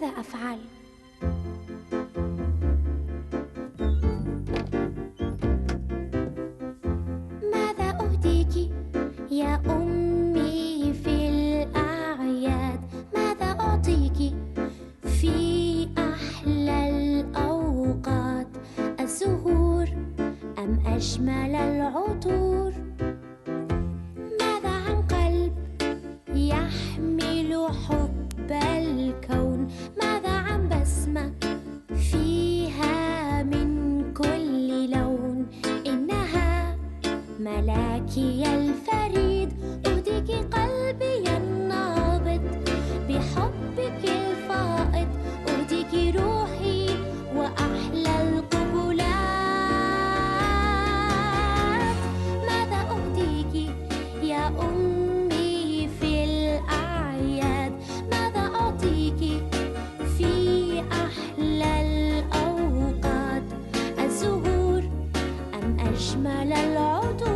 ماذا أفعل؟ ماذا أهديك يا أمي في الأعياد؟ ماذا أعطيك في أحلى الأوقات؟ الزهور أم أجمل العطور؟ ماذا عن قلب يحمل حب الكون؟ ماذا عن بسمة فيها من كل لون؟ إنها ملاكي الفريد، أهديك قلبي النابض بحبك الفائض، أهديك روحي وأحلى القبلات. ماذا أهديك يا أمي في الأعياد؟ ماذا أعطيك في أحلى الأوقات؟ الزهور أم أجمل العطور؟